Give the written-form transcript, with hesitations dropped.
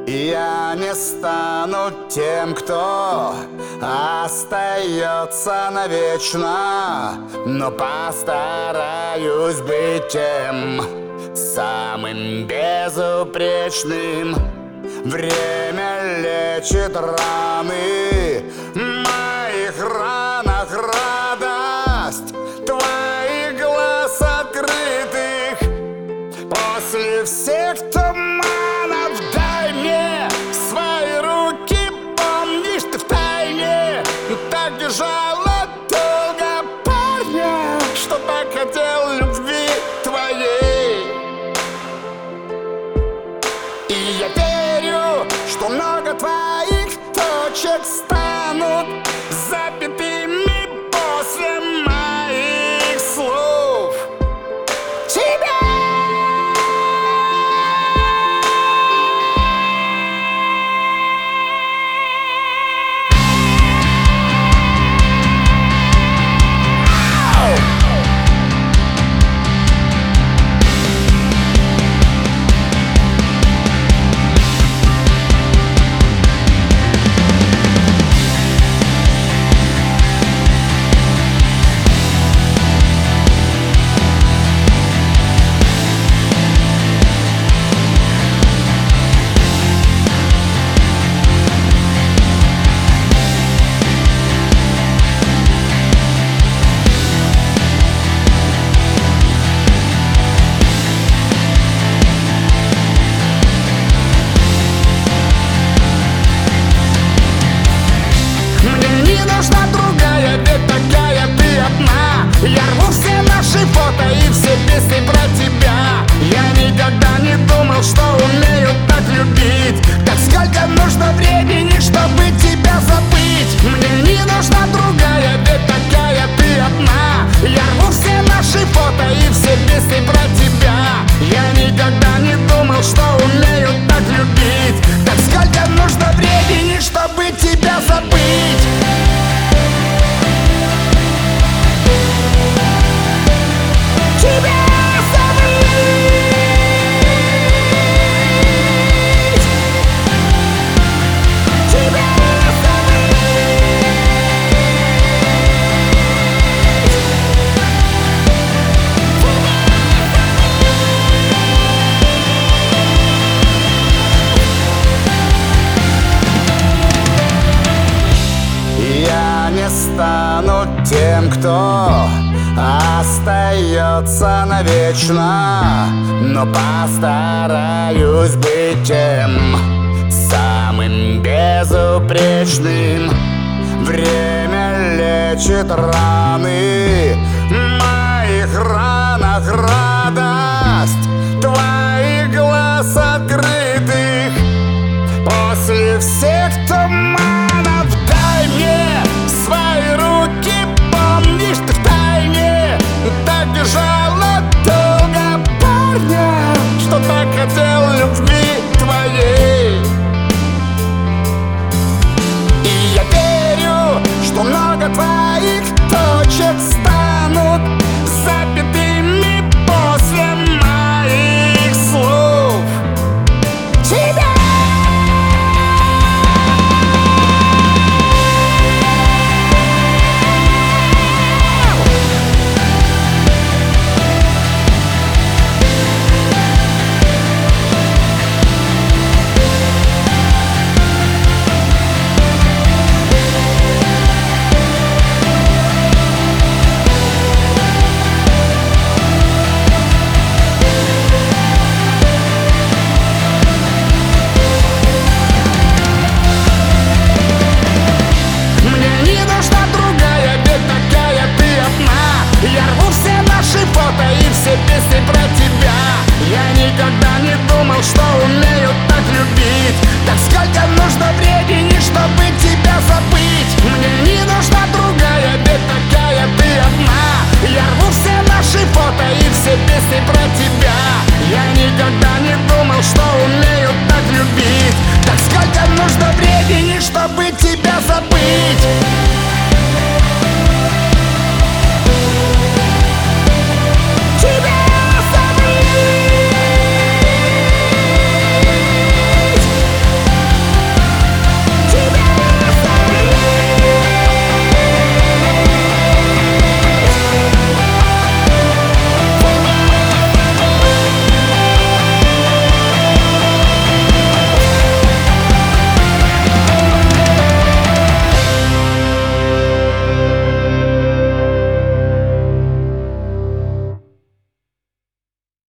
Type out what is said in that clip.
Я не стану тем, кто остается навечно, но постараюсь быть тем самым безупречным. Время лечит раны, в моих ранах радость твоих глаз открытых. После всех туманов дай мне свои руки. Помнишь, ты втайне так держала долго парня, что так хотел любви твоей. И я верю, что много твоих точек станут запятыми после моих слов. Тебя нужна другая, ведь такая ты одна. Я рву все наши фото и все песни про тебя. Я никогда не думал, что умею так любить. Так сколько нужно времени, чтобы тебя забыть. Мне не нужна другая, ведь такая ты одна. Я рву все наши фото и все песни про тебя. Я никогда не думал, что умею так любить. Так сколько нужно времени, чтобы тебя забыть. Я не стану тем, кто остается навечно, но постараюсь быть тем самым безупречным. Время лечит раны, в моих ранах радость твоих глаз открытых. После всех туманов дай мне свои руки. Помнишь, ты втайне так держала долго парня, что так хотел любви твоей. И я верю, что много твоих точек станут запятыми после моих слов. Тебя и все песни про тебя. Я никогда не думал, что умею так любить. Так сколько нужно времени, чтобы тебя забыть. Мне не нужна другая, ведь такая ты одна. Я рву все наши фото и все песни про тебя. Я никогда не думал, что умею так любить. Так сколько нужно времени, чтобы тебя